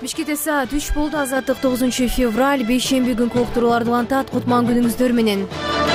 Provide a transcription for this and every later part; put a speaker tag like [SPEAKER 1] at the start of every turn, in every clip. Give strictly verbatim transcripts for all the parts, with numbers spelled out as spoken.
[SPEAKER 1] Бишкекте саат үч болду. Азаттык тогузунчу февраль бейшемби күнкү уктурууларды улантат. Кутман күнүңүздөр менен.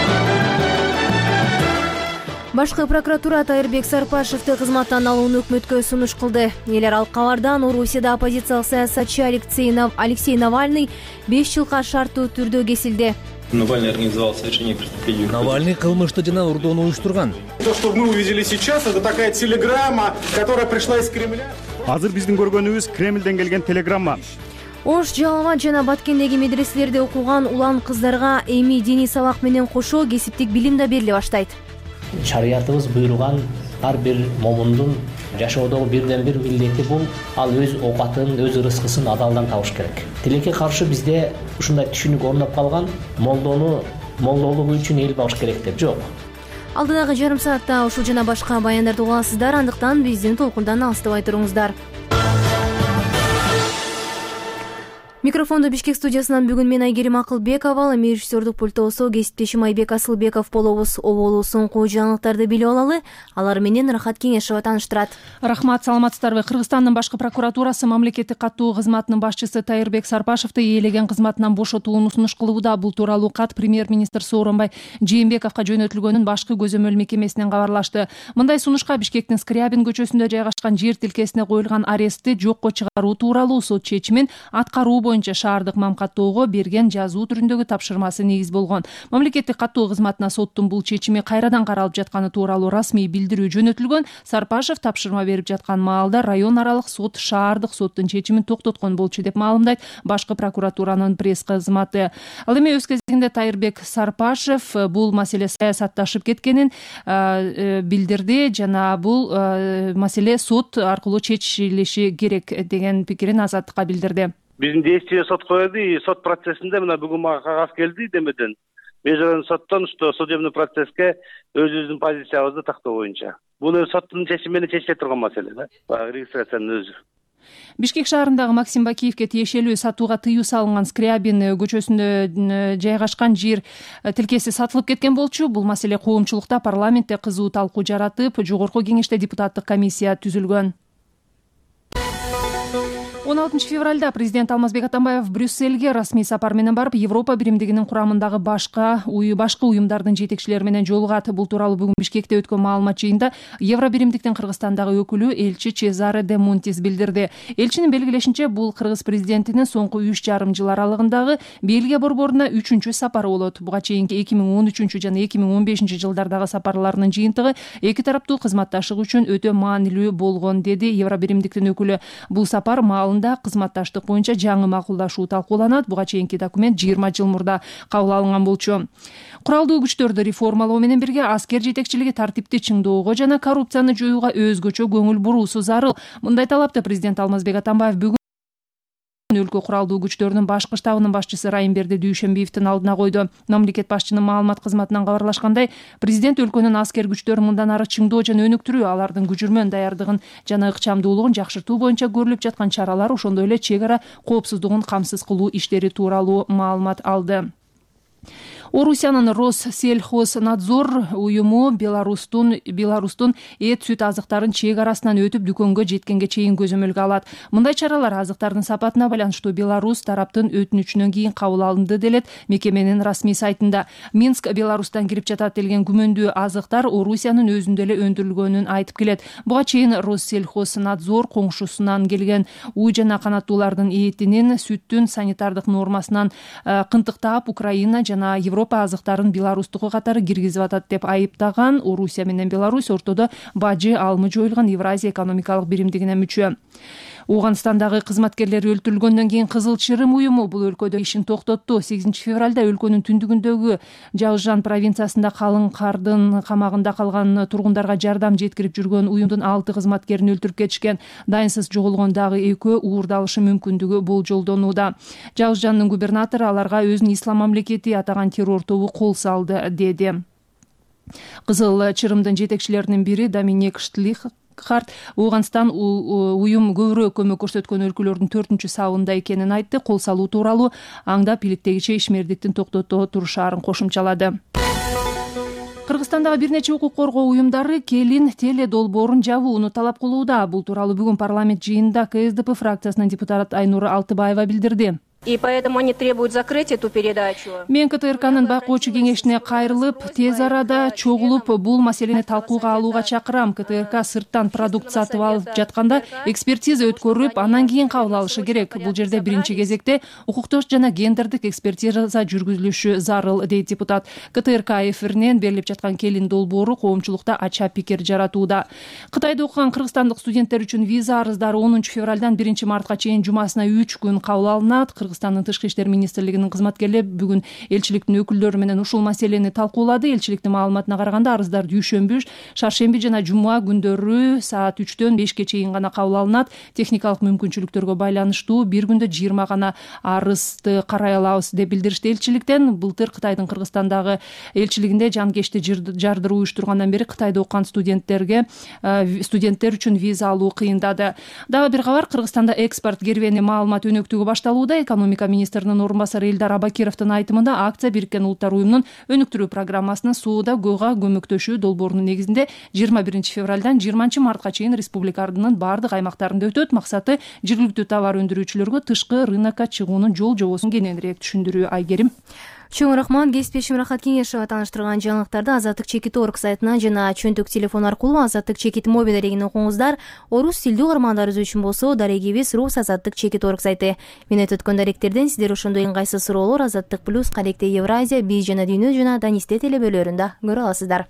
[SPEAKER 1] Башкы прокуратура Тайырбек Сарпашевди кызматтан алууну өкмөткө сунуш кылды. Элер алкалардан Орусияда оппозициялык саясатчы Алексей Навальный беш жылга шарттуу түрдө кесилди.
[SPEAKER 2] Навальный организовал совершение преступлений.
[SPEAKER 3] Навальный кылмышты жана урдоону уюштурган.
[SPEAKER 4] То, что мы увидели сейчас, это такая телеграмма, которая пришла из Кремля.
[SPEAKER 5] Азыр биздин көргөнүбүз Кремлден келген телеграмма.
[SPEAKER 1] Ош, Жалалмат жана Баткендеги медреселерде окуган улан кыздарга эми диний сабак менен кошо кесиптик билим да бериле баштайт.
[SPEAKER 6] Шариятыбыз буйруган ар бир момундун жашоодогу бирден бир милдети бул ал өз оокатын, өз рызкысын адалдан табыш керек. Тилекке каршы бизде ушундай түшүнүк орноп калган, молдону молдолугу үчүн эл багыш керек деп жок.
[SPEAKER 1] Алдыдагы жарым саатта ушул жана башка баяндарды угасыздар, андыктан биздин толкундан алыстабай туруңуздар. Микрофонду Бишкек студиясынан бүгүн мен Айгерим Акылбекова, эми режиссердук пультосу кесиптешим Айбек Асылбеков болобуз. Оболу соңку жаңылыктарды билип алалы. Алар менен Рахат Кеңешова таныштырат.
[SPEAKER 7] Рахмат, саламатсыздарбы? Кыргызстандын башкы прокуратурасы мамлекеттик каттуу кызматынын башчысы Тайырбек Сарпашевди ээлеген кызматынан бошотууну сунуш кылууда. Бул тууралуу кат премьер-министр Сооронбай Жээнбековго жөнөтүлгөнүн башкы көзөмөл мекемесинен кабарлашты. Мындай сунушка Бишкектин Скрябин көчөсүндө жайгашкан жер тилкесине коюлган арестти жокко чыгаруу тууралуу сот чечимин аткаруу боюнча шаардык мамкаттоого берген жазуу түрүндөгү тапшырмасы негиз болгон. Мамлекеттик каттуу кызматына соттун бул чечими кайрадан каралып жатканы тууралуу расмий билдирүү жөнөтүлгөн. Сарпашев тапшырма берип жаткан маалда район аралык сот шаардык соттун чечимин токтоткон болчу деп маалымдайт башкы прокуратуранын пресс кызматы. Ал эми өз кезегинде Тайырбек Сарпашев бул маселе саясатташып кеткенин билдирди жана бул маселе сот аркылуу чечилиши керек деген пикирин Азаттыкка билдирди.
[SPEAKER 8] Биздин действие сот коёду, сот процессинде мына бүгүн мага кагаз келди демеден. Международный соттон что судебный процесске өзүбүздүн позициябызды тактоо боюнча. Буну соттун чечими менен чечиле турган маселе да. Баягы регистрациянын өзү.
[SPEAKER 7] Бишкек шаарындагы Максим Бакиевке тиешелүү сатууга тыюу салынган Скрябин көчөсүндө жайгашкан жер тилкеси сатылып кеткен болчу. Бул маселе коомчулукта парламентте кызуу талкуу жаратып, жогорку кеңеште депутаттык комиссия түзүлгөн. он алтынчы февралда президент Алмазбек Атамбаев Брюссельге расмий сапар менен барып, Европа биримдигинин курамындагы башка уй башкы уюмдардын жетекчилери менен жолугат. Бул тууралуу бүгүн Бишкекте өткөн маалымат жыйында Евро биримдиктин Кыргызстандагы өкүлү элчи Чезаре де Мунтис билдирди. Элчинин белгилешинче, бул кыргыз президентинин соңку үч жарым жыл аралыгындагы Бельгия борборуна үчүнчү сапары болот. Буга чейинки эки миң он үчүнчү жана эки миң он бешинчи жылдардагы сапарларынын жыйынтыгы эки тараптуу кызматташтык үчүн өтө маанилүү болгон, деди Евро биримдиктин өкүлү. Бул сапар маалында кызматташтык боюнча жаңы макулдашуу талкууланат. Буга чейинки документ жыйырма жыл мурда кабыл алынган болчу. Куралдуу күчтөрдү реформалоо менен бирге аскер жетекчилиги тартипти чыңдоого жана коррупцияны жоюуга өзгөчө көңүл буруусу зарыл. Мындай талапты президент Алмазбек Атамбаев бүгүн өлкө куралдуу күчтөрүнүн башкы штабынын башчысы Райымберди Дүйшөнбиевдин алдына койду. Мамлекет башчынын маалымат кызматынан кабарлашкандай, президент өлкөнүн аскер күчтөрүн мындан ары чыңдоо жана өнүктүрүү, алардын күжүрмөн даярдыгын жана ыкчамдуулугун жакшыртуу боюнча көрүлүп жаткан чаралар, ошондой эле чек ара коопсуздугун камсыз кылуу иштери тууралуу маалымат алды. Орусиянын Россельхознадзор уюму Беларустун Беларустун эт сүт азыктарын чек арасынан өтүп дүкөнгө жеткенге чейин көзөмөлгө алат. Мындай чаралар азыктардын сапатына байланыштуу Беларус тараптын өтүнүчүнөн кийин кабыл алынды делет мекеменин расмий сайтында. Минск Беларустан кирип жатат делген күмөндүү азыктар Орусиянын өзүндө эле өндүрүлгөнүн айтып келет. Буга чейин Россельхознадзор коңшусунан келген үй жана канаттуулардын этинин, сүттүн санитардык нормасынан кынтыктап Украина жана Европа Европа азыктарын Беларустугу катары киргизип атат деп айыптаган. Орусия менен Беларусь ортодо бажы алымы жоюлган Евразия экономикалык биримдигине мүчө. Ооганстандагы кызматкерлери өлтүрүлгөндөн кийин Кызыл Чырым уюму бул өлкөдө ишин токтотту. сегизинчи февралда өлкөнүн түндүгүндөгү Жалжан провинциясында калың кардын камагында калган тургундарга жардам жеткирип жүргөн уюмдун алты кызматкерин өлтүрүп кетишкен. Дайынсыз жоголгон дагы экөө уурдалышы мүмкүндүгү болжолдонууда. Жалжандын губернатору аларга өзүн ислам мамлекети атаган террор тобу кол салды, деди. Кызыл Чырымдын жетекчилеринин бири Доминик Штлих Харт Ооганстан уюм көбүрөөк көмөк көрсөткөн өлкөлөрдүн төртүнчү сабында экенин айтты. Кол салуу тууралуу аңдап иликтегиче ишмердиктин токтото турушаарын кошумчалады. Кыргызстандагы бир нече укук коргоо уюмдары келин теле долбоорун жабууну талап кылууда. Бул тууралуу бүгүн парламент жыйынында ка эс дэ пэ фракциясынын депутаты Айнура Алтыбаева билдирди.
[SPEAKER 9] И поэтому они требуют закрыть эту передачу.
[SPEAKER 7] Мен ка тэ эр канын байкоочу кеңешине кайрылып, тез арада чогулуп бул маселени талкууга алууга чакырам. ка тэ эр ка сырттан продукт сатып алып жатканда экспертиза өткөрүп, анан кийин кабыл алышы керек. Бул жерде биринчи кезекте укуктук жана гендердик экспертиза жүргүзүлүшү зарыл, дейт депутат. ка тэ эр ка эфиринен берилип жаткан келин долбоору коомчулукта ача пикир жаратууда. Кытайда окуган кыргызстандык студенттер үчүн виза арыздары онунчу февралдан биринчи мартка чейин жумасына үч күн кабыл алынат. Кыргызстандын тышкы иштер министрлигинин кызматкерлери бүгүн элчиликтин өкүлдөрү менен ушул маселени талкуулады. Элчиликтин маалыматына караганда арыздар дүйшөмбү, шаршемби жана жума күндөрү саат үчтөн бешке чейин гана кабыл алынат. Техникалык мүмкүнчүлүктөргө байланыштуу бир күндө жыйырма гана арызды карай алабыз деп билдиришти элчиликтен. Былтыр Кытайдын Кыргызстандагы элчилигинде жанкечти жардыруу уюштургандан бери Кытайда окуган студенттерге студенттер үчүн виза алуу кыйындады. Дагы бир кабар, Кыргызстанда экспорт керуени маалымат өнөктүгү башталууда. Экономика министринин орун басары Элдар Абакировдун айтымында акция Бириккен Улуттар уюмунун өнүктүрүү программасынын сууда гөга көмөктөшүү долбоорунун негизинде жыйырма биринчи февралдан жыйырманчы мартка чейин республиканын баардык аймактарында өтөт. Максаты жергиликтүү товар өндүрүүчүлөргө тышкы рынокко чыгуунун жол жобосун кененирээк түшүндүрүү. Айгерим.
[SPEAKER 1] Чоң рахмат. Кесиптешим Рахат Кеңешова тааныштырган жаңылыктарды Азаттык чекит орг сайтынан жана чөнтөк телефон аркылуу Азаттык чекит мобиль дарегинен окуңуздар. Орус тилдүү угармандарыбыз үчүн болсо дарегибиз рус Азаттык чекит орг сайты. Мен өткөн даректерден сиздер ошондой ыңгайсыз суроолор Азаттык плюс Калекте Евразия, Биз жана Дүйнө жана Данисте телебөлөрүндө көрө аласыздар.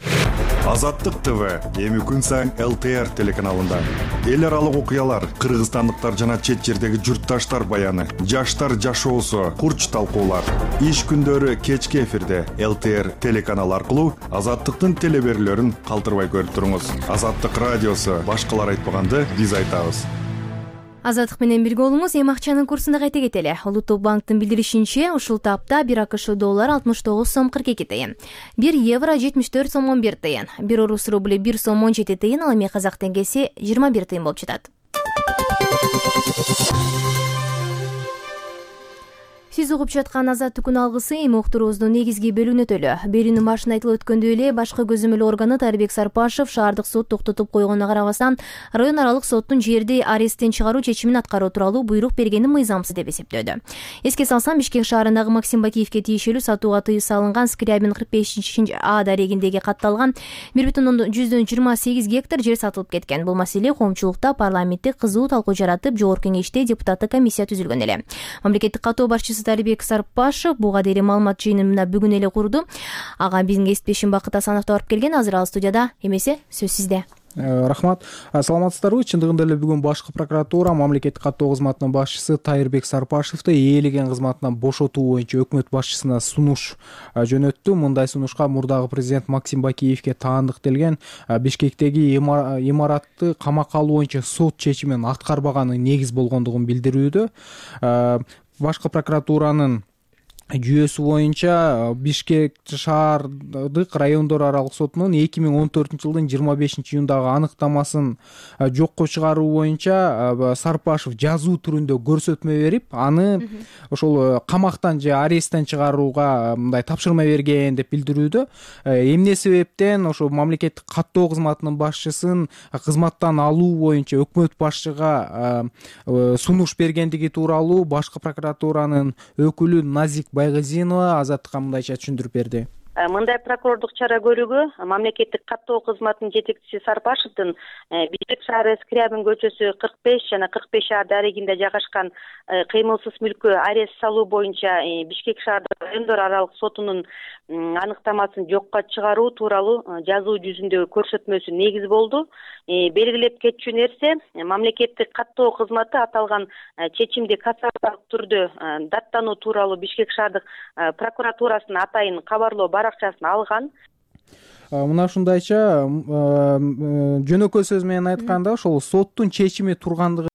[SPEAKER 10] Азаттык ТВ эми күн сайын эл тэ эр телеканалында эл аралык окуялар, кыргызстандыктар жана чет жердеги журтташтар баяны, жаштар жашоосу, курч талкуулар. Иш күндөрү кечки эфирде эл тэ эр телеканалы аркылуу Азаттыктын телеберүүлөрүн калтырбай көрүп туруңуз. Азаттык радиосу башкалар айтпаганды биз айтабыз.
[SPEAKER 1] Азаттык менен бирге болуңуз. Эми акчанын курсунда кайта кетели. Улуттук банктын билдиришинче, ушул тапта бир АКШ доллар алтымыш тогуз сом кырк эки тыйын, бир евро жетимиш төрт сом он бир тыйын, бир орус рубли бир сом он жети тыйын, ал эми казак теңгеси жыйырма бир тыйын болуп жатат. Сиз угуп жаткан Азаттыктын алгысы эми уктуруубуздун негизги бөлүнөтөлү. Берүүнүн башында айтылып өткөндөй эле башкы көзөмөл органы Тайырбек Сарпашев шаардык сот токтотуп койгонуна карабастан район аралык соттун жерди аресттен чыгаруу чечимин аткаруу тууралуу буйрук бергени мыйзамсыз деп эсептөөдө. Эске салсам, Бишкек шаарындагы Максим Бакиевке тиешелүү сатууга тыюу салынган Скрябин кырк бешинчи А дарегиндеги катталган бир бүтүн жүздөн жыйырма сегиз гектар жер сатылып кеткен. Бул маселе коомчулукта парламентте кызуу талкуу жаратып, жогорку кеңеште депутаттык комиссия түзүлгөн эле. Мамлекеттик каттоо башчысы Тайырбек Сарпашев буга дейин маалымат жыйынын бүгүн эле курду. Ага биздин кесиптешим Бакыт Асанов барып келген. Азыр ал студияда. Эмесе сөз сизде.
[SPEAKER 11] Рахмат. Саламатсыздарбы? Чындыгында эле бүгүн башкы прокуратура мамлекеттик каттоо кызматынын башчысы Тайырбек Сарпашевди ээлеген кызматынан бошотуу боюнча өкмөт башчысына сунуш жөнөттү. Мындай сунушка мурдагы президент Максим Бакиевке таандык делген Бишкектеги имаратты камакка алуу боюнча сот чечимин аткарбаганы негиз болгондугун билдирүүдө. Башкы прокуратуранын жүйөсү боюнча Бишкек шаардык райондор аралык сотунун эки миң он төртүнчү жылдын жыйырма бешинчи июндагы аныктамасын жокко чыгаруу боюнча Сарпашев жазуу түрүндө көрсөтмө берип, аны ошол камактан же аресттен чыгарууга мындай тапшырма берген деп билдирүүдө. Эмне себептен ошо мамлекеттик каттоо кызматынын башчысын кызматтан алуу боюнча өкмөт башчыга сунуш бергендиги тууралуу башкы прокуратуранын өкүлү Назик Байгазинова Азаттыкка мындайча түшүндүрүп берди.
[SPEAKER 12] Мындай прокурордук чара көрүүгө мамлекеттик каттоо кызматынын жетекчиси Сарпашевдин Бишкек шаары Скрябин көчөсү кырк беш жана кырк беш А дарегинде жайгашкан кыймылсыз мүлккө арест салуу боюнча Бишкек шаардык райондор аралык сотунун аныктамасын жокко чыгаруу тууралуу жазуу жүзүндө көрсөтмөсү негиз болду. Белгилеп кетчү нерсе, мамлекеттик каттоо кызматы аталган чечимди кассациялык түрдө даттануу тууралуу Бишкек шаардык прокуратурасынын атайын кабарлоо баракчасын алган.
[SPEAKER 11] Мына ушундайча жөнөкөй сөз менен айтканда, ошол соттун чечими тургандыгы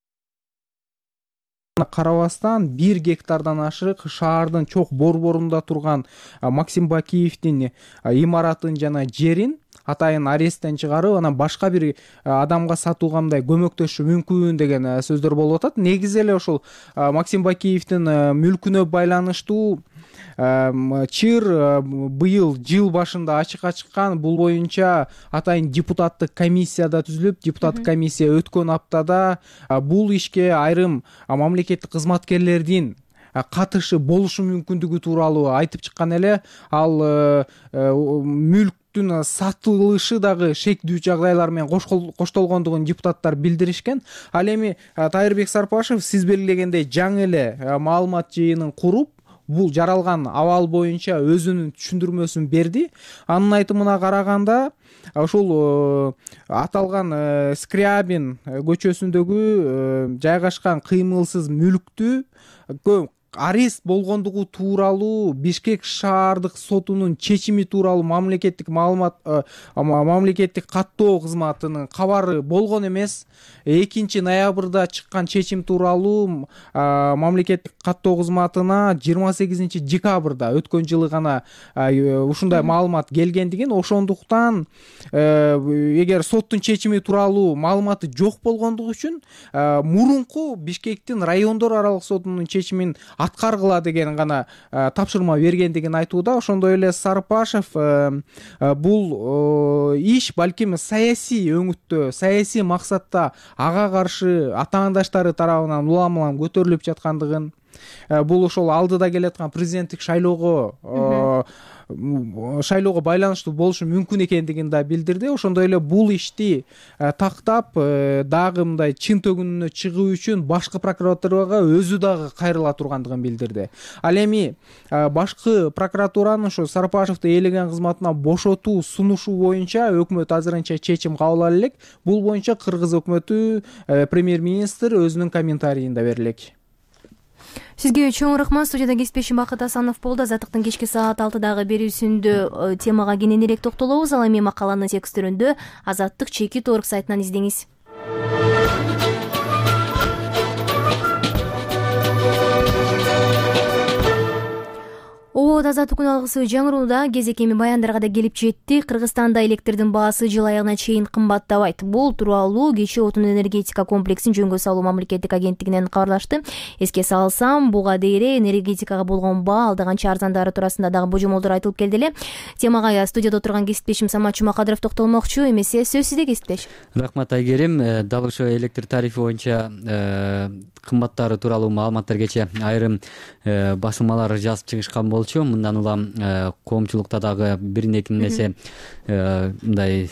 [SPEAKER 11] карабастан бир гектардан ашык шаардын чок борборунда турган Максим Бакиевдин имаратын жана жерин атайын аресттен чыгарып, анан башка бир адамга сатууга мындай көмөктөшү мүмкүн деген сөздөр болуп атат. Негизи эле ошол Максим Бакиевдин мүлкүнө байланыштуу чыр быйыл жыл башында ачыкка чыккан. Бул боюнча атайын депутаттык комиссия да түзүлүп, депутаттык комиссия өткөн аптада бул ишке айрым мамлекеттик кызматкерлердин катышы болушу мүмкүндүгү тууралуу айтып чыккан эле. Ал мүлктүн сатылышы дагы шектүү жагдайлар менен коштолгондугун депутаттар билдиришкен. Ал эми Тайырбек Сарпашев сиз белгилегендей жаңы эле маалымат жыйынын куруп, бул жаралган абал боюнча өзүнүн түшүндүрмөсүн берди. Анын айтымына караганда, ошол аталган Скрябин көчөсүндөгү жайгашкан кыймылсыз мүлктү арест болгондугу тууралуу Бишкек шаардык сотунун чечими тууралуу мамлекеттик маалымат мамлекеттик каттоо кызматынын кабары болгон эмес. экинчи ноябрда чыккан чечим тууралуу мамлекеттик каттоо кызматына жыйырма сегизинчи декабрда өткөн жылы гана ушундай маалымат келгендигин, ошондуктан эгер соттун чечими тууралуу маалыматы жок болгондугу үчүн мурунку Бишкектин райондор аралык сотунун чечимин аткаргыла деген гана тапшырма бергендигин айтууда. Ошондой эле Сарпашев бул иш балким саясий өңүттө, саясий максатта ага каршы атаандаштары тарабынан улам улам көтөрүлүп жаткандыгын, бул ошол алдыда келаткан президенттик шайлоого шайлоого байланыштуу болушу мүмкүн экендигин да билдирди. Ошондой эле бул ишти тактап дагы мындай чын төгүнүнө чыгуу үчүн башкы прокуратурага өзү дагы кайрыла тургандыгын билдирди. Ал эми башкы прокуратуранын ошо Сарпашевди ээлеген кызматынан бошотуу сунушу боюнча өкмөт азырынча чечим кабыл ала элек. Бул боюнча Кыргыз өкмөтү премьер-министр өзүнүн комментарийинде берилек.
[SPEAKER 1] Сизге чоң рахмат. Студияда кесипдешим Бакыт Асанов болду. Азаттыктын кечки саат алтыдагы берүүсүндө темага кененирээк токтолобуз. Ал эми макаланын тексттеринде Азаттык чекит орг сайтынан издеңиз. Обод азаттык күн алгысы жаңырууда кезек эми баяндарга да келип жетти. Кыргызстанда электрдин баасы жыл аягына чейин кымбаттабайт. Бул тууралуу кечээ отун энергетика комплексин жөнгө салуу мамлекеттик агенттигинен кабарлашты. Эске салсам, буга дейре энергетикага болгон баа алда канча арзандары туурасында дагы божомолдор айтылып келди эле. Темага студияда отурган кесипдешим Самат Чумакадыров токтолмокчу. Эмесе сөз сизде, кесипдеш.
[SPEAKER 13] Рахмат Айгерим. Дал ошо электр тарифи боюнча кымбаттары тууралуу маалыматтар кечээ айрым басылмалар жазып чыгышкан болчу. Мындан улам коомчулукта дагы бир эки нерсе мындай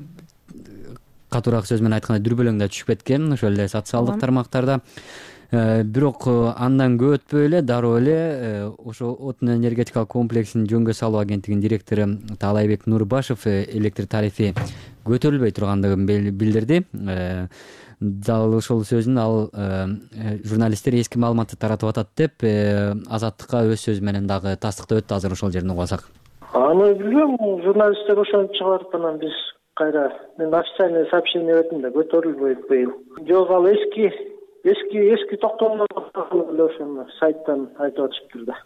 [SPEAKER 13] катуураак сөз менен айтканда дүрбөлөң да түшүп кеткен ошол эле социалдык тармактарда. Бирок андан көп өтпөй эле дароо эле ошо отун энергетикалык комплексин жөнгө салуу агенттигинин директору Таалайбек Нурбашев электр тарифи көтөрүлбөй тургандыгын билдирди. Дал ошол сөзүн ал журналисттер эски маалыматты таратып атат деп Азаттыкка өз сөзү менен дагы тастыктап өттү. Азыр ошол жерден угуп алсак.
[SPEAKER 14] Аны билбейм, журналисттер ошентип чыгарып анан биз кайра мен официальный сообщение бердим да көтөрүлбөйт быйыл. Жок, ал эски эски эски токтомдор эле ошону сайттан айтып атышыптыр да.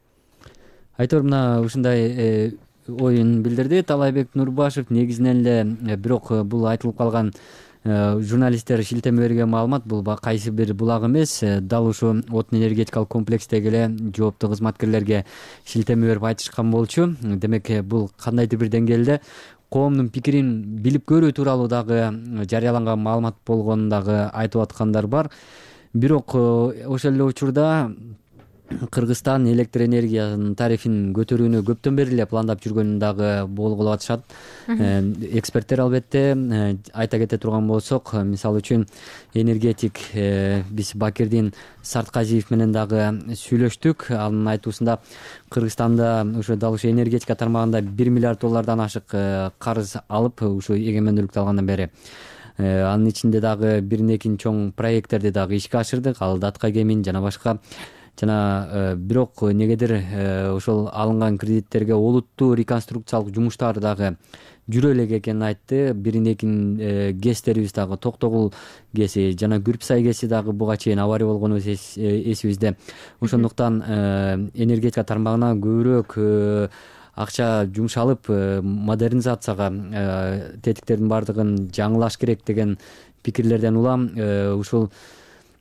[SPEAKER 13] Айтор мына ушундай оюн билдирди Таалайбек Нурбашев. Негизинен эле бирок бул айтылып калган журналисттер шилтеме берген маалымат бул кайсы бир булак эмес, дал ушу отун энергетикалык комплекстеги эле жооптуу кызматкерлерге шилтеме берип айтышкан болчу. Демек бул кандайдыр бир деңгээлде коомдун пикирин билип көрүү тууралуу дагы жарыяланган маалымат болгонун дагы айтып аткандар бар. Бирок ошол эле учурда Кыргызстан электр энергиясынын тарифин көтөрүүнү көптөн бери эле пландап жүргөнүн дагы болгулап атышат. Эксперттер албетте айта кете турган болсок, мисалы үчүн энергетик биз Бакирдин Сартказиев менен дагы сүйлөштүк. Анын айтуусунда Кыргызстанда ушу дал ушу энергетика тармагында бир миллиард доллардан ашык карыз алып, ушу эгемендүүлүктү алгандан бери анын ичинде дагы бир неки чоң проекттерди дагы ишке ашырдык. Ал Датка кемин жана башка. Жана бирок негедир ошол алынган кредиттерге олуттуу реконструкциялык жумуштар дагы жүрө элек экенин айтты. Бир неки гэстерибиз дагы Токтогул гэси жана Күрпсай гэси дагы буга чейин авария болгонубуз эсибизде. Ошондуктан энергетика тармагына көбүрөөк акча жумшалып модернизацияга тетиктердин бардыгын жаңылаш керек деген пикирлерден улам ушул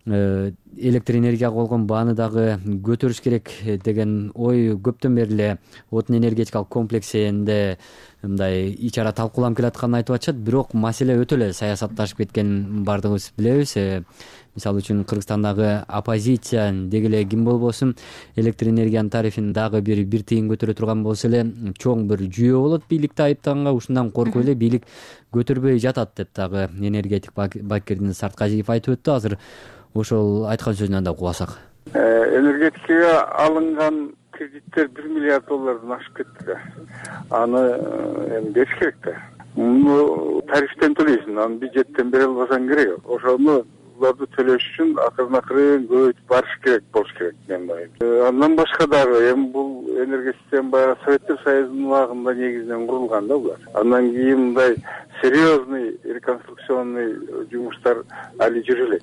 [SPEAKER 13] электр энергияга болгон бааны дагы көтөрүш керек деген ой көптөн бери эле отун энергетикалык комплексинде мындай ич ара талкууланып келатканын айтып атышат. Бирок маселе өтө эле саясатташып кеткенин баардыгыбыз билебиз. Мисалы үчүн Кыргызстандагы оппозиция деги эле ким болбосун электр энергиянын тарифин дагы бир бир тыйын көтөрө турган болсо эле чоң бир жүйө болот бийликти айыптаганга. Ушундан коркуп эле бийлик көтөрбөй жатат деп дагы энергетик банкирдин Сарткажиев айтып өттү. Азыр ошол айткан сөзүнөн да угасак.
[SPEAKER 15] Энергетикага алынган кредиттер бир миллиард доллардан ашып кетти да. Аны эми бериш керек да. Муну тарифтен төлөйсүң, аны бюджеттен бере албасаң керек. Ошону буларды төлөш үчүн акырын акырын көбөйтүп барыш керек болуш керек мен ойлойм. Андан башка дагы эми бул энергия система баягы Советтер Союзунун убагында негизинен курулган да булар. Андан кийин мындай серьезный реконструкционный жумуштар али жүрө элек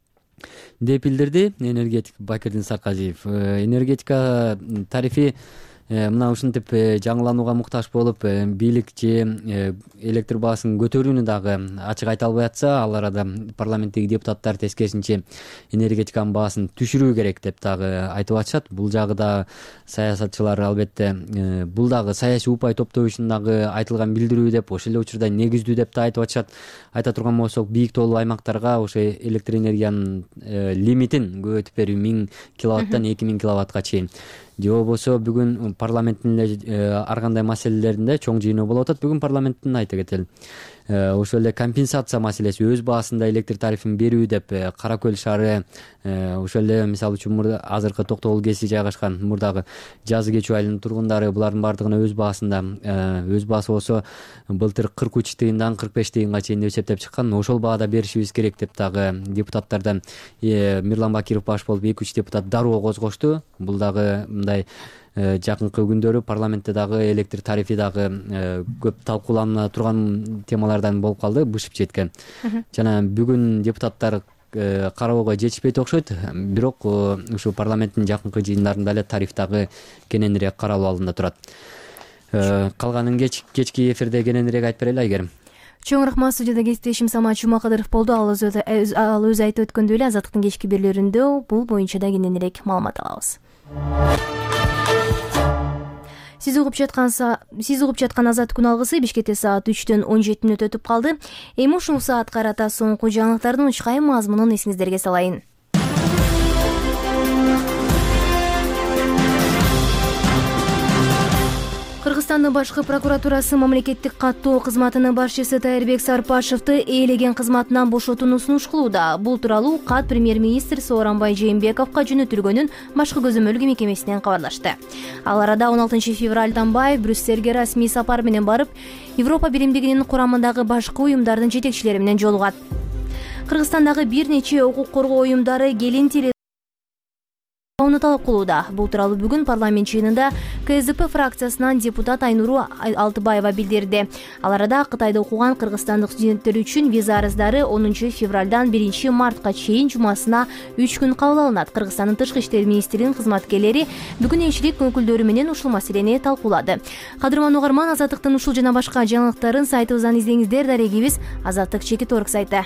[SPEAKER 13] деп билдирди энергетик Бакирдин Сарткажиев. Энергетика тарифи мына ушинтип жаңыланууга муктаж болуп бийлик же электр баасын көтөрүүнү дагы ачык айта албай атса, ал арада парламенттеги депутаттар тескерисинче энергетиканын баасын түшүрүү керек деп дагы айтып атышат. Бул жагы да саясатчылар албетте бул дагы саясий упай топтоо үчүн дагы айтылган билдирүү деп, ошол эле учурда негиздүү деп да айтып атышат. Айта турган болсок, бийик тоолуу аймактарга ошо электр энергиянын лимитин көбөйтүп берүү миң киловаттан эки миң киловаттка чейин. Же болбосо бүгүн парламенттин ар кандай маселелеринде чоң жыйынуу болуп атат. Бүгүн парламенттин айта кетели. Ошол эле компенсация маселеси, өз баасында электр тарифин берүү деп Кара Көл шаары, ошол эле мисалы үчүн азыркы Токтогул КЭСи жайгашкан мурдагы Жазы Кечүү айылынын тургундары булардын баардыгына өз баасында, өз баасы болсо былтыр кырк үч тыйындан кырк беш тыйынга чейин эсептеп чыккан. Ошол баада беришибиз керек деп дагы депутаттардан Мирлан Бакиров баш болуп эки үч депутат дароо козгошту. Бул дагы мындай жакынкы күндөрү парламентте дагы электр тарифи дагы көп талкуулана турган темалардан болуп калды, бышып жеткен. Жана бүгүн депутаттар кароого жетишпейт окшойт. Бирок ушу парламенттин жакынкы жыйындарында эле тариф дагы кененирээк каралуу алдында турат. Калганын кечки эфирде кененирээк айтып берели Айгерим.
[SPEAKER 1] Чоң рахмат. Студияда кесиптешим Самат Жумакадыров болду. Ал өзү айтып өткөндөй эле Азаттыктын кечки берүүлөрүндө бул боюнча да кененирээк маалымат алабыз. Сиз угуп жаткан сиз угуп жаткан Азаттык күн алгысы Бишкекте саат үчтөн он жети мүнөт өтүп калды. Эми ушул саат карата соңку жаңылыктардын учкай мазмунун эсиңиздерге салайын. Кыргызстандын башкы прокуратурасы мамлекеттик каттоо кызматынын башчысы Тайырбек Сарпашевди ээлеген кызматынан бошотууну сунуш кылууда. Бул тууралуу кат премьер-министр Сооронбай Жээнбековго жөнөтүлгөнүн башкы көзөмөлгү мекемесинен кабарлашты. Ал арада он алтынчы февраль Атамбаев Брюссельге расмий сапар менен барып, Европа биримдигинин курамындагы башкы уюмдардын жетекчилери менен жолугат. Кыргызстандагы бир нече укук коргоо уюмдары келин тили талап кылууда. Бул тууралуу бүгүн парламент жыйынында КСДП фракциясынан депутат Айнуру Алтыбаева билдирди. Ал арада Кытайда окуган кыргызстандык студенттер үчүн виза арыздары онунчу февралдан биринчи мартка чейин жумасына үч күн кабыл алынат. Кыргызстандын тышкы иштер министринин кызматкерлери бүгүн элчилик өкүлдөрү менен ушул маселени талкуулады. Кадырман угарман, Азаттыктын ушул жана башка жаңылыктарын сайтыбыздан издеңиздер. Дарегибиз Азаттык чекит точка орг сайты.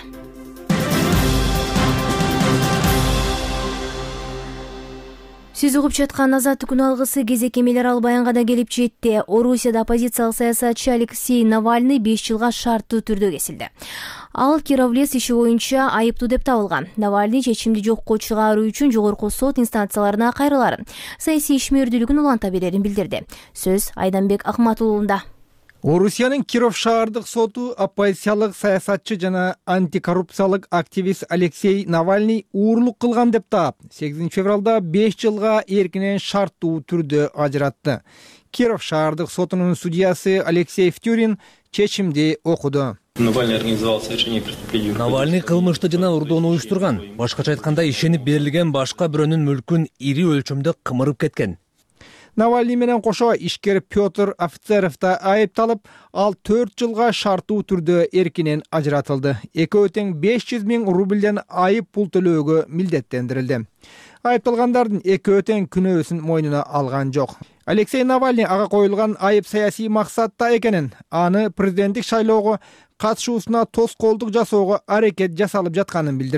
[SPEAKER 1] Сиз угуп жаткан Азаттык күн алгысы кезек эмелер ал баянга да келип жетти. Орусияда оппозициялык саясатчы Алексей Навальный беш жылга шарттуу түрдө кесилди. Ал Кировлес иши боюнча айыптуу деп табылган. Навальный чечимди жокко чыгаруу үчүн жогорку сот инстанцияларына кайрыларын, саясий ишмердүүлүгүн уланта берерин билдирди. Сөз Айданбек Акматулунда.
[SPEAKER 11] Орусиянын Киров шаардык соту оппозициялык саясатчы жана антикоррупциялык активист Алексей Навальный уурлук кылган деп таап, сегизинчи февралда беш жылга эркинен шарттуу түрдө ажыратты. Киров шаардык сотунун судьясы Алексей Втюрин чечимди окуду.
[SPEAKER 2] Навальный организовал совершение преступлений.
[SPEAKER 3] Навальный кылмышты жана урдоону уюштурган. Башкача айтканда, ишенип берилген башка бирөөнүн мүлкүн ири өлчөмдө кымырып кеткен.
[SPEAKER 11] Навальный менен кошо ишкер Петр Офицеров да айыпталып, ал төрт жылга шарттуу түрдө эркинен ажыратылды. Экөө тең беш жүз миң рубльден айып пул төлөөгө милдеттендирилди. Айыпталгандардын экөө тең күнөөсүн мойнуна алган жок. Алексей Навальный ага коюлган айып саясий максатта экенин, аны президенттик шайлоого катышуусуна тоскоолдук жасоого аракет жасалып жатканын билдирди.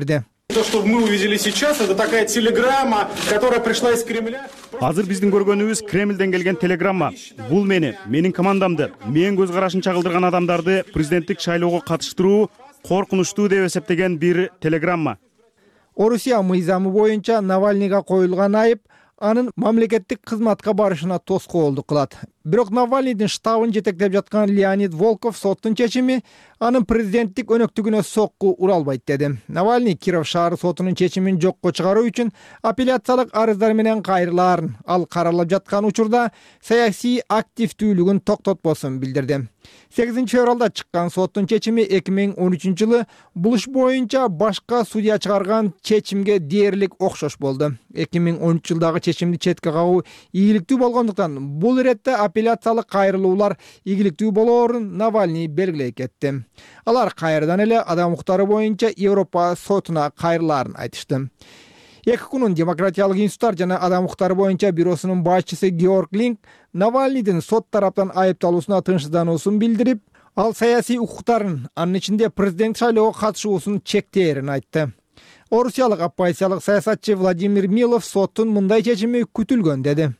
[SPEAKER 4] То, что мы увидели сейчас, это такая телеграмма, которая пришла из Кремля.
[SPEAKER 5] Азыр биздин көргөнүбүз Кремлден келген телеграмма. Бул мени, менин командамды, менин көз карашын чагылдырган адамдарды президенттик шайлоого катыштыруу коркунучтуу деп эсептеген бир телеграмма.
[SPEAKER 16] Орусия мыйзамы боюнча Навальныйга коюлган айып анын мамлекеттик кызматка барышына тоскоолдук кылат. Бирок Навальныйдын штабын жетектеп жаткан Леонид Волков соттун чечими анын президенттик өнөктүгүнө сокку ура албайт деди. Навальный Киров шаары сотунун чечимин жокко чыгаруу үчүн апелляциялык арыздар менен кайрылаарын, ал каралып жаткан учурда саясий активдүүлүгүн токтотпосун билдирди. сегизинчи февралда чыккан соттун чечими эки миң он үчүнчү жылы бул иш боюнча башка судья чыгарган чечимге дээрлик окшош болду. эки миң он үчүнчү жылдагы чечимди четке кагуу ийгиликтүү болгондуктан бул иретте апелляциялык кайрылуулар ийгиликтүү болоорун Навальный белгилей кетти. Алар кайрадан эле адам укуктары боюнча Европа сотуна кайрылаарын айтышты. Эки күнүн демократиялык институттар жана адам укуктары боюнча бюросунун башчысы Георг Линк Навальныйдын сот тараптан айыпталуусуна тынчсыздануусун билдирип, ал саясий укуктарын, анын ичинде президент шайлоого катышуусун чектээрин айтты. Орусиялык оппозициялык саясатчы Владимир Милов соттун мындай чечими күтүлгөн деди.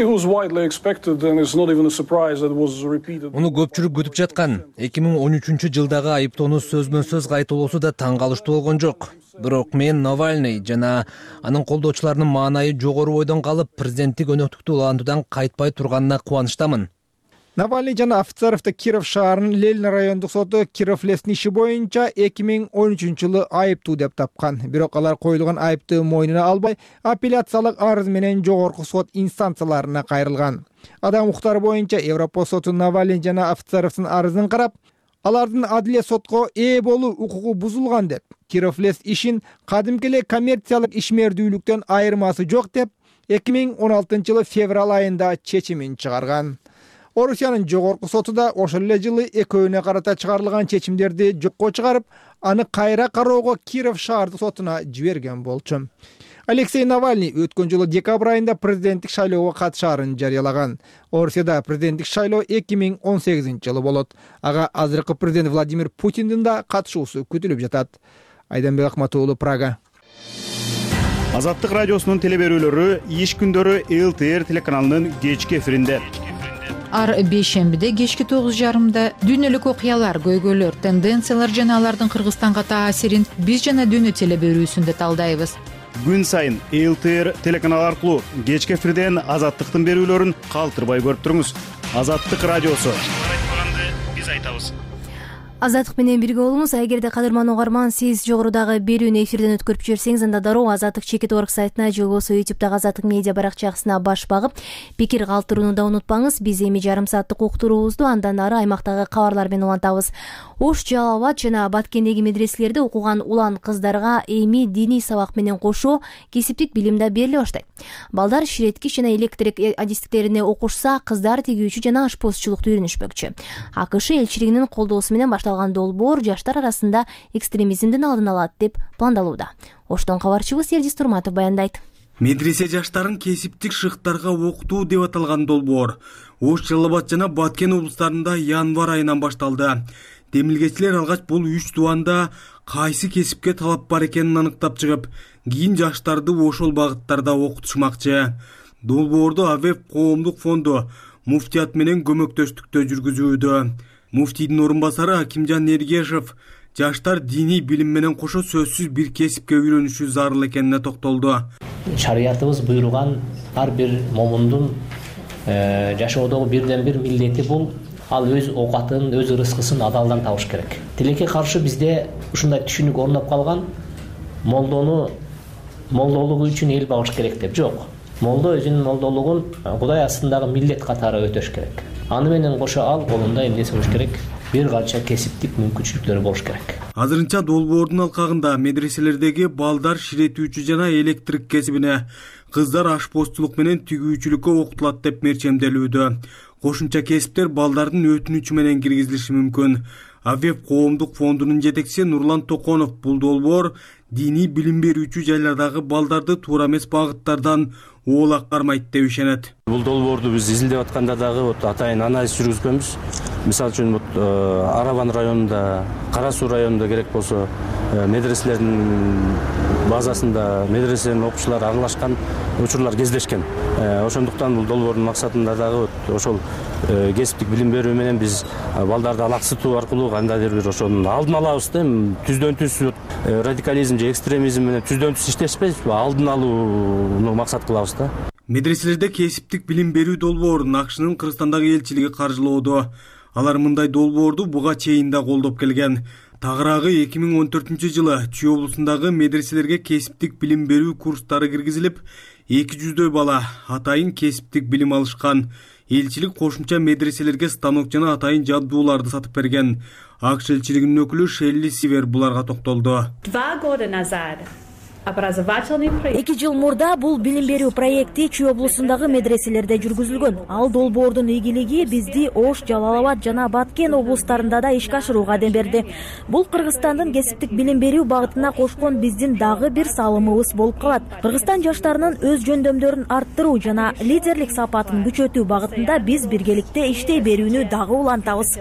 [SPEAKER 3] Муну көпчүлүк күтүп жаткан. эки миң он үчүнчү жылдагы айыптоону сөзбөн сөз кайталоосу да таң калыштуу болгон жок. Бирок мен Навальный жана анын колдоочуларынын маанайы жогору бойдон калып, президенттик өнөктүктү улантуудан кайтпай турганына кубанычтамын.
[SPEAKER 16] Навальный жана Офицеровду Киров шаарынын Лельна райондук соту Киров лесни иши боюнча эки миң он үчүнчү жылы айыптуу деп тапкан. Бирок алар коюлган айыпты мойнуна албай, апелляциялык арыз менен жогорку сот инстанцияларына кайрылган. Адам укуктары боюнча Европа соту Навальный жана Офицеровдун арызын карап, алардын адилет сотко ээ болуу укугу бузулган деп, Киров лес ишин кадимки эле коммерциялык ишмердүүлүктөн айырмасы жок деп, эки миң он алтынчы жылы февраль айында чечимин чыгарган. Орусиянын жогорку соту да ошол эле жылы экөөнө карата чыгарылган чечимдерди жокко чыгарып, аны кайра кароого Киров шаардык сотуна жиберген болчу. Алексей Навальный өткөн жылы декабрь айында президенттик шайлоого катышаарын жарыялаган. Орусияда президенттик шайлоо эки миң он сегизинчи жылы болот. Ага азыркы президент Владимир Путиндин да катышуусу күтүлүп жатат. Айданбек Акматуулу, Прага.
[SPEAKER 5] Азаттык радиосунун телеберүүлөрү иш күндөрү эл тэ эр телеканалынын кечки эфиринде.
[SPEAKER 17] Ар бейшембиде кечки тогуз жарымда дүйнөлүк окуялар, көйгөйлөр, тенденциялар жана алардын Кыргызстанга таасирин биз жана дүйнө телеберүүсүндө талдайбыз.
[SPEAKER 5] Күн сайын эл тэ эр телеканалы аркылуу кечки эфирден Азаттыктын берүүлөрүн калтырбай көрүп туруңуз. Азаттык радиосу. Биз айтабыз.
[SPEAKER 1] Азаттык менен бирге болуңуз. Эгерде кадырман угарман сиз жогорудагы берүүнү эфирден өткөрүп жиберсеңиз, анда дароо Азаттык чекит орг сайтына же болбосо ютубтагы Азаттык медиа баракчасына баш багып, пикир калтырууну да унутпаңыз. Биз эми жарым сааттык уктуруубузду андан ары аймактагы кабарлар менен улантабыз. Ош, Жалал Абад жана Баткендеги медреселерде окуган улан кыздарга эми диний сабак менен кошо кесиптик билим да бериле баштайт. Балдар ширеткич жана электрик адистиктерине окушса, кыздар тигүүчү жана ашпозчулукту үйрөнүшмөкчү. АКШ элчилигинин колдоосу менен башталган долбоор жаштар арасында экстремизмдин алдын алат деп пландалууда. Оштон кабарчыбыз Эрдис Турматов баяндайт.
[SPEAKER 18] Медресе жаштарын кесиптик шыктарга окутуу деп аталган долбоор Ош, Жалал Абад жана Баткен облустарында январь айынан башталды. Демилгечилер алгач бул үч тубанда кайсы кесипке талап бар экенин аныктап чыгып, кийин жаштарды ошол багыттарда окутушмакчы. Долбоорду АВЭФ коомдук фонду муфтият менен көмөктөштүктө жүргүзүүдө. Муфтийдин орун басары Акимжан Эргешев жаштар диний билим менен кошо сөзсүз бир кесипке үйрөнүшү зарыл экенине токтолду.
[SPEAKER 6] Шариятыбыз буйруган ар бир момундун жашоодогу бирден бир милдети бул ал өз оокатын, өз рызкысын адалдан табыш керек. Тилекке каршы бизде ушундай түшүнүк орноп калган, молдону молдолугу үчүн эл багыш керек деп жок. Молдо өзүнүн молдолугун Кудай астындагы милдет катары өтөш керек. Аны менен кошо ал колунда эмнеси болуш керек? Бир канча кесиптик мүмкүнчүлүктөрү болуш керек.
[SPEAKER 18] Азырынча долбоордун алкагында медреселердеги балдар ширетүүчү жана электрик кесибине, кыздар ашпозчулук менен тигүүчүлүккө окутулат деп мерчемделүүдө. Кошумча кесиптер балдардын өтүнүчү менен киргизилиши мүмкүн. АВЭФ коомдук фондунун жетекчиси Нурлан Токонов бул долбоор диний билим берүүчү жайлардагы балдарды туура эмес багыттардан оолак кармайт деп ишенет.
[SPEAKER 19] Бул долбоорду биз изилдеп атканда дагы вот атайын анализ жүргүзгөнбүз. Мисалы үчүн вот Араван районунда, Кара Суу районунда керек болсо медреселердин базасында медреселердин окуучулары аралашкан учурлар кездешкен. Ошондуктан бул долбоордун максатында дагы ошол кесиптик билим берүү менен биз балдарды алаксытуу аркылуу кандайдыр бир ошонун алдын алабыз да, түздөн түз радикализм же экстремизм менен түздөн түз иштешпейбизби, алдын алууну максат кылабыз да.
[SPEAKER 18] Медреселерде кесиптик билим берүү долбоорун АКШнын Кыргызстандагы элчилиги каржылоодо. Алар мындай долбоорду буга чейин да колдоп келген. Тагыраагы эки миң он төртүнчү жылы Чүй облусундагы медреселерге кесиптик билим берүү курстары киргизилип, эки жүздөй бала атайын кесиптик билим алышкан. Элчилик кошумча медреселерге станок жана атайын жабдууларды сатып берген. АКШ элчилигинин өкүлү Шелли Сивер буларга токтолду.
[SPEAKER 20] Два года назад эки жыл мурда бул билим берүү проекти Чүй облусундагы медреселерде жүргүзүлгөн. Ал долбоордун ийгилиги бизди Ош, Жалал Абад жана Баткен облустарында да ишке ашырууга адем берди. Бул Кыргызстандын кесиптик билим берүү багытына кошкон биздин дагы бир салымыбыз болуп калат. Кыргызстан жаштарынын өз жөндөмдөрүн арттыруу жана лидерлик сапатын күчөтүү багытында биз биргеликте иштей берүүнү дагы улантабыз.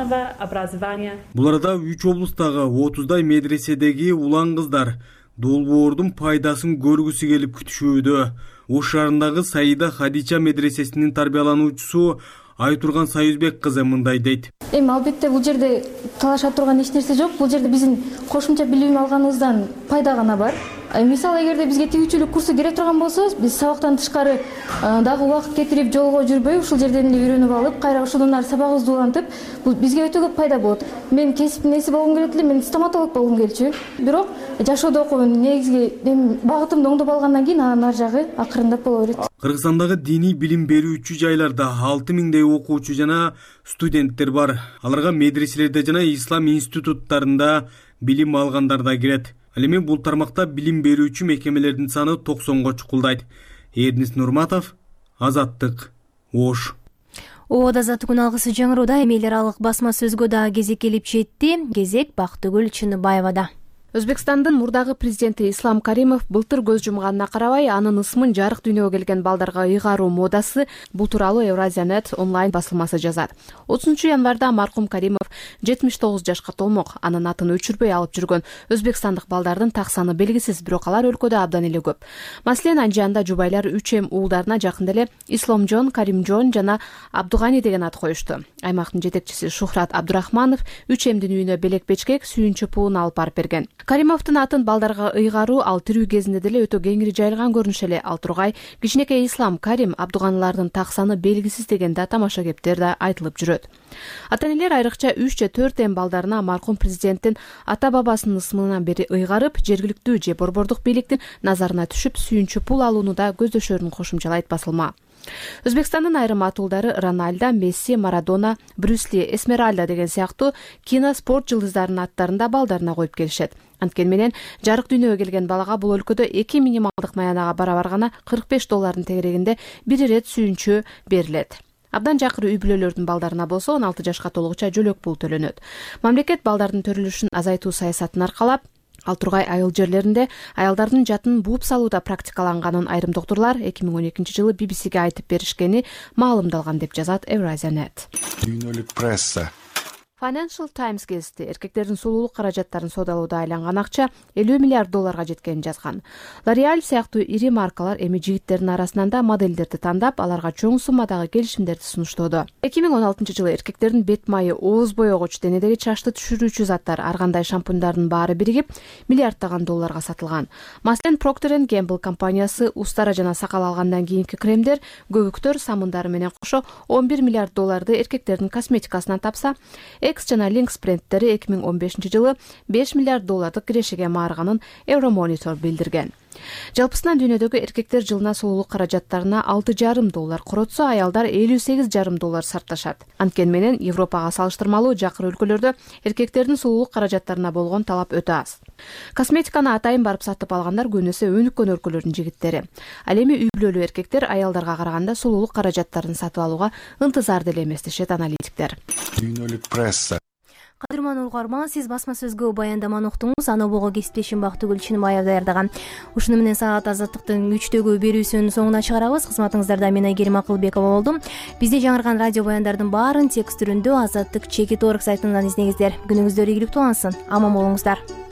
[SPEAKER 18] Бул арада үч облустагы отуздай медреседеги улан кыздар долбоордун пайдасын көргүсү келип күтүшүүдө. Ош шаарындагы Саида Хадича медресесинин тарбиялануучусу Айтурган Союзбек кызы мындай дейт.
[SPEAKER 21] Эми албетте бул жерде талаша турган эч нерсе жок. Бул жерде биздин кошумча билим алганыбыздан пайда гана бар. Мисалы, эгерде бизге тигүүчүлүк курсу керек турган болсо, биз сабактан тышкары дагы убакыт кетирип жолго жүрбөй, ушул жерден эле үйрөнүп алып, кайра ошондон ары сабагыбызды улантып, бул бизге өтө көп пайда болот. Мен кесиптин эси болгум келет эле, мен стоматолог болгум келчү. Бирок жашоодо окуун негизги багытымды оңдоп алгандан кийин анан ар жагы акырындап боло берет.
[SPEAKER 18] Кыргызстандагы диний билим берүүчү жайларда алты миңдей окуучу жана студенттер бар. Аларга медреселерде жана ислам институттарында билим алгандар да кирет. Ал эми бул тармакта билим берүүчү мекемелердин саны токсонго чукулдайт. Эрнис Нурматов, Азаттык, Ош.
[SPEAKER 1] Оода Азаттык күн алгысы жаңыроодо эми эл аралык басма сөзгө да кезек келип жетти. Кезек Бактыгүл Чыныбаевада.
[SPEAKER 22] Өзбекстандын мурдагы президенти Ислам Каримов былтыр көз жумганына карабай, анын ысмын жарык дүйнөгө келген балдарга ыйгаруу модасы. Бул тууралуу Евразия.нет онлайн басылмасы жазат. отузунчу январда маркум Каримов жетимиш тогуз жашка толмок. Анын атын өчүрбөй алып жүргөн өзбекстандык балдардын так саны белгисиз, бирок алар өлкөдө абдан эле көп. Маселен, Анжанда жубайлар үч эм уулдарына жакында эле Исломжон, Каримжон жана Абдугани деген ат коюшту. Аймактын жетекчиси Шухрат Абдурахманов үч эмдин үйүнө белек бечкек, сүйүнчү пуун алып барып берген. Каримовдун атын балдарга ыйгаруу ал тирүү кезинде деле өтө кеңири жайылган көрүнүш эле. Ал тургай кичинекей Ислам Карим Абдуганылардын так саны белгисиз деген да тамаша кептер да айтылып жүрөт. Ата-энелер айрыкча үч же төрт эм балдарына маркум президенттин ата бабасынын ысмынан бери ыйгарып, жергиликтүү же борбордук бийликтин назарына түшүп, сүйүнчү пул алууну да көздөшөрүн кошумчалайт басылма. Өзбекстандын айрым атуулдары Рональдо, Месси, Марадона, Брюс Ли, Эсмеральда деген сыяктуу кино, спорт жылдыздарынын аттарын да балдарына коюп келишет. Анткени менен жарык дүйнөгө келген балага бул өлкөдө эки минималдык маянага барабар гана кырк беш доллардын тегерегинде бир ирет сүйүнчү берилет. Абдан жакыр үй бүлөлөрдүн балдарына болсо он алты жашка толгуча жөлөк пул төлөнөт. Мамлекет балдардын төрөлүшүн азайтуу саясатын аркалап, ал тургай айыл жерлеринде аялдардын жатын бууп салууда практикаланганын айрым доктурлар эки миң он экинчи жылы би би сиге айтып беришкени маалымдалган деп жазат Евразия.нет.
[SPEAKER 10] Дүйнөлүк пресса.
[SPEAKER 22] Financial Times гезити эркектердин сулуулук каражаттарын соодалоодо айланган акча элүү миллиард долларга жеткенин жазган. L'Oreal сыяктуу ири маркалар эми жигиттердин арасынан да моделдерди тандап, аларга чоң суммадагы келишимдерди сунуштоодо. эки миң он алтынчы жылы эркектердин бет майы, ооз боёгуч, денедеги чачты түшүрүүчү заттар, ар кандай шампуньдардын баары биригип миллиарддаган долларга сатылган. Маселен, Procter энд Gamble компаниясы устара жана сакал алгандан кийинки кремдер, көбүктөр, самындары менен кошо он бир миллиард долларды эркектердин косметикасынан тапса, X жана Lynx брендтери эки миң он бешинчи жылы беш миллиард доллардык кирешеге маарыганын Euromonitor билдирген. Жалпысынан дүйнөдөгү эркектер жылына сулуулук каражаттарына алты жарым доллар коротсо, аялдар элүү сегиз жарым доллар сарпташат. Анткени менен Европага салыштырмалуу жакыр өлкөлөрдө эркектердин сулуулук каражаттарына болгон талап өтө аз. Косметиканы атайын барып сатып алгандар көбүнесе өнүккөн өлкөлөрдүн жигиттери. Ал эми үй бүлөлүү эркектер аялдарга караганда сулуулук каражаттарын сатып алууга ынтызар деле эмес дешет аналитиктер.
[SPEAKER 10] Дүйнөлүк пресса.
[SPEAKER 1] Кадырман угарман, сиз басма сөзгө баяндаманы уктуңуз. Аны бого кесиптешим Бактыгүл Чыныбаев даярдаган. Ушуну менен саат Азаттыктын үчтөгү берүүсүнүн соңуна чыгарабыз. Кызматыңыздарда мен Айгерим Акылбекова болдум. Бизде жаңырган радио баяндардын баарын текст түрүндө Азаттык чекит точка орг сайтынан издеңиздер. Күнүңүздөр ийгиликтүү улансын. Аман болуңуздар.